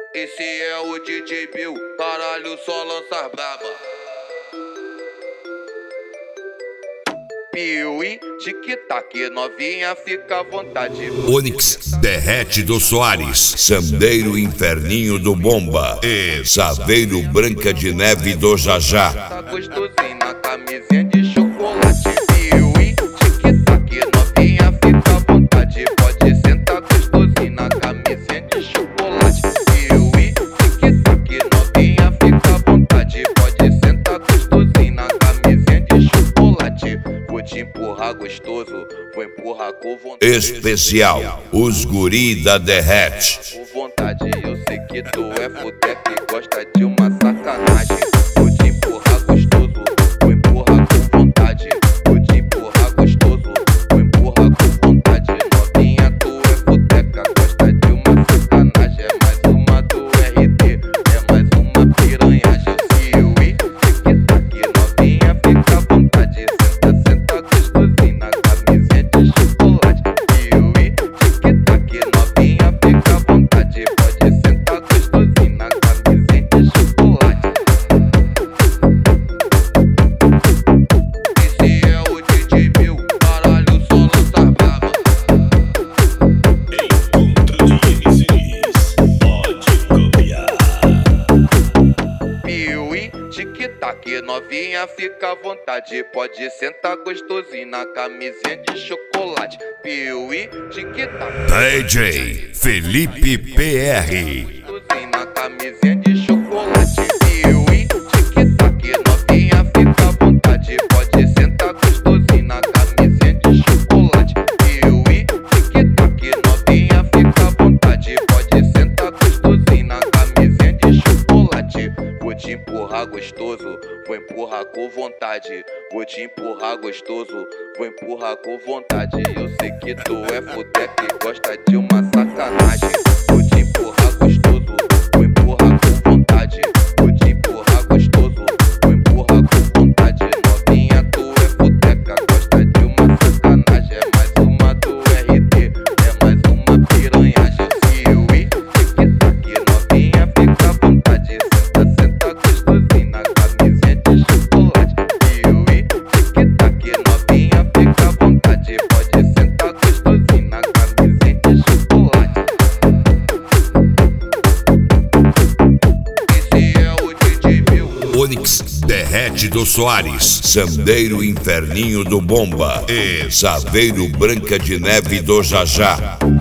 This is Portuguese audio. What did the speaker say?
Esse é o DJ Bill, caralho, só lança braba. Piuí, tic-tac, novinha, fica à vontade. Onix, Derrete do Soares, Sandeiro Inferninho do Bomba e Saveiro Branca de Neve do Jajá. Tá gostosinho na camisinha de chocolate. Piuí, tic-tac, novinha, fica à vontade. Pode sentar gostosinho na camisinha de chocolate. Piuí, tic-tac, novinha, fica à vontade. Pode sentar gostosinho na camisinha de chocolate. Vou te empurrar gostoso, vou empurrar com vontade. Especial, os guri da Derrete. Com vontade, eu sei que tu é fudeca e gosta de uma sacanagem. Vou te empurrar gostoso, vou empurrar com vontade. Vou te empurrar gostoso, vou empurrar com vontade. Novinha, tu é fudeca, gosta de uma sacanagem. É mais uma do RT, é mais uma piranhagem. Piuí, tic-tac, novinha, fica à vontade. Senta gostosinho na camisinha de chocolate. Piuí, tic-tac, novinha, fica à vontade. Pode sentar gostosinho na camisinha de chocolate. Esse é o DJ Bill, caralho, só lança braba. Encontro de MCs, pode copiar. Piuí, tic-tac, novinha, fica à vontade. Pode sentar gostosinho na camisinha de chocolate. Piuí, tic-tac, DJ Felipe PR. gostosinho na camisinha de chocolate. Piuí, tic-tac, novinha, fica à vontade. Pode sentar gostosinho na camisinha de chocolate. Piuí, tic-tac, novinha, fica à vontade. Pode sentar gostosinho na camisinha de chocolate. Vou te empurrar gostoso, vou empurrar com vontade. Vou te empurrar gostoso, vou empurrar com vontade. Eu sei que tu é fudeca e gosta de uma sacanagem. Vou te empurrar gostoso, vou empurrar com vontade. Vou te empurrar gostoso, vou empurrar com vontade. Novinha, tu é fudeca, gosta de uma sacanagem. É mais uma do RT, é mais uma piranhagem. Piuí, tic-tac, novinha, fica à vontade. Senta gostosinho na camisinha de chocolate. Piuí, tic-tac, novinha, fica à vontade. Pode sentar gostosinho na camisinha de chocolate. Esse é o DJ Bill. Onix, Derrete do Soares, Sandeiro Inferninho do Bomba e Saveiro Branca de Neve do Jajá.